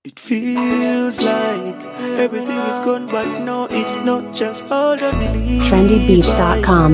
It feels like everything is gone, but no, it's not. Just hold on, believe. trendybeats.com.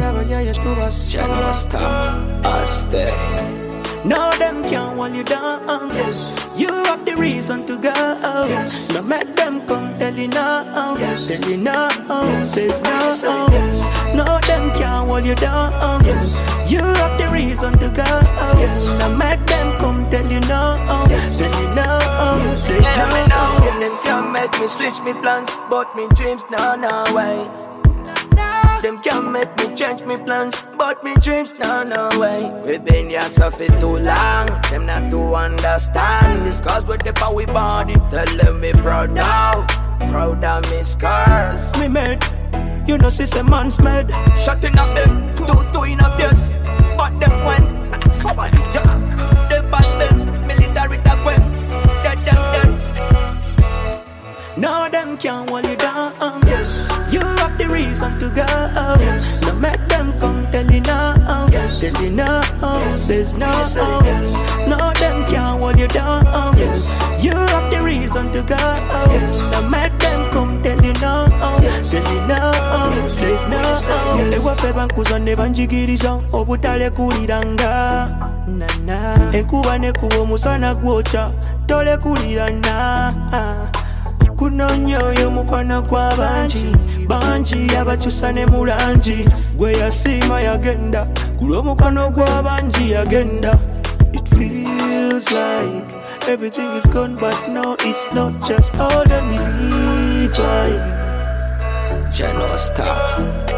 No, them can't hold you down. Yes, you have the reason to go. Yes, no make them come tell you no. Yes, tell you no. Says no. Yes, no, them can't hold you down. Yes, you have the reason to go. Yes, no make them come tell you no. Yes, tell you no. Says no. Them can't make me switch me plans, but me dreams no way. Them can't make me change me plans, but me dreams no way. We been here suffering too long, them not to understand. This cause with the power body, tell them me proud of me scars. Me made, you know, see some man's made. Shutting up them, two in a face. But them when, somebody jack. The bad bands, military that when, dead. No, them can't hold you down. Yes, you have the reason to go. Yes, no make them come tell you no. Yes, tell you no. Says no. Yes, no, them can't hold you down. Yes, you have the reason to go. Yes, no make them come tell you no. Yes, tell you no. Says no. Ewa peba nkuzo nebanjigiriza obutale kuliranga. Na enkuba nekuba omusana gwocha tole kulirana. Kunonyo yo mukwana kwa banji abakyusa ne mulanji gwe yasiima yagenda kulo mukwano gwa banji yagenda. It feels like everything is gone, but no, it's not. Just hold on, believe. General Star.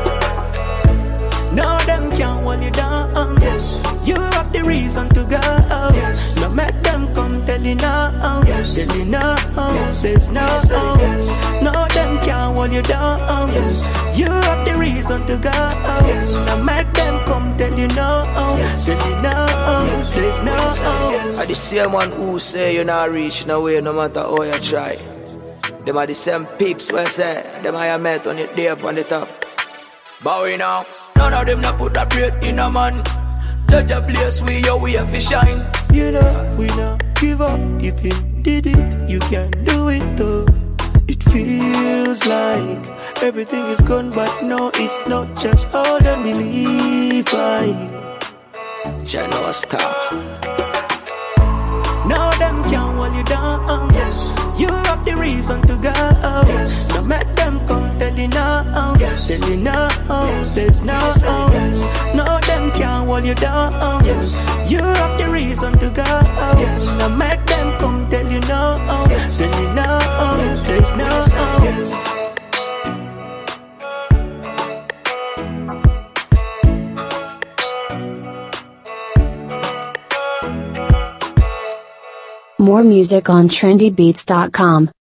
No, them can't hold you down. Yes, you have the reason to go. Yes, no make them come tell you no. Yes, tell you no. Says no. Yes, no, them can't hold you down. Yes, you have the reason to go. Yes, no make them come tell you no. Yes, tell you no. Says no. Yes. I the same one who say you not reach no way no matter how you try. Them are the same peeps where say them I met on it there up on the top. Bowing now. None of them not put that bread in a man. Judge a place we have to shine. You know, we not give up. If you did it, you can do it too. It feels like everything is gone, but no, it's not. Just hold on, believe. General Star. No, them can't hold you down. Yes, you have the reason to go. Yes, no make them come tell you no. Yes, tell you no. Says no. Yes, no, them can't hold you down. Yes, you have the reason to go. Yes, no make them come tell you no. Yes, tell you no. Says no. Yes. More music on trendybeats.com.